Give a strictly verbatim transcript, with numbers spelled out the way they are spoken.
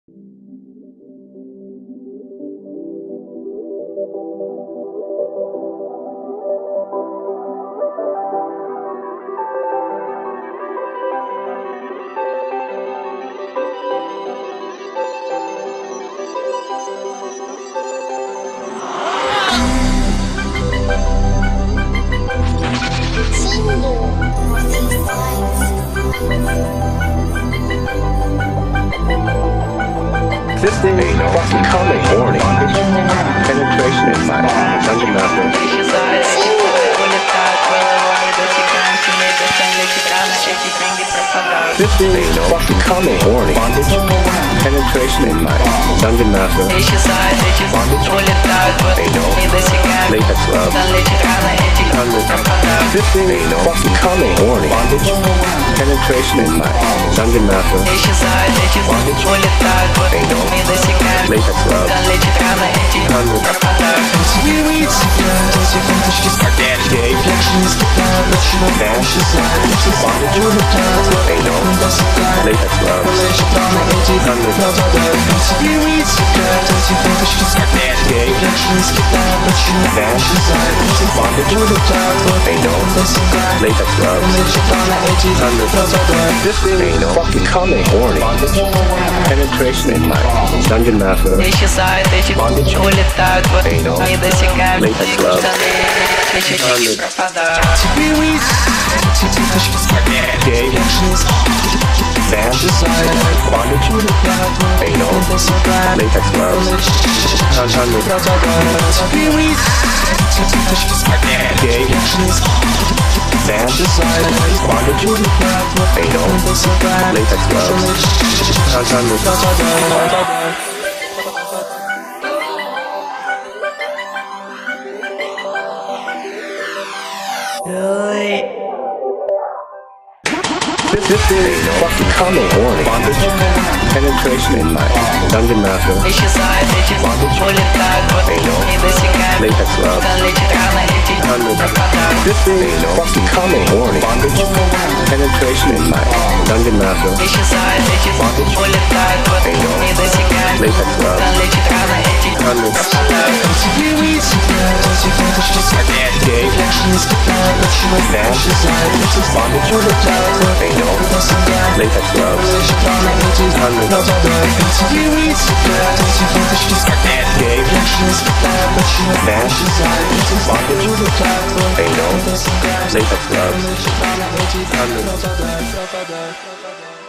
This thing ain't no fucking coming warning. Penetration is my dungeon master. This thing ain't no fucking coming warning. Penetration is my dungeon master. Bondage ain't no latex love. This thing ain't no fucking coming warning. Penetration is my dungeon master. Bondage ain't no latex love. Gay. Dash. Bondage ain't no latex love. Gay. Dash. Bondage ain't no latex love. This thing ain't no fucking coming horny. Penetration in my dungeon master. Bondage ain't no latex love. Gay. Dash. Bondage ain't no latex love. Gay. Dash. Bondage ain't no latex love. This, this ain't no fucking coming warning. Bondage, penetration in my dungeon master. Bondage ain't no latex love. This thing ain't no fucking coming warning. Bondage, penetration in my dungeon master. Bondage ain't no latex love. Gay. Dash. Bondage ain't no latex love. Gay. Dash. Bondage ain't no latex love.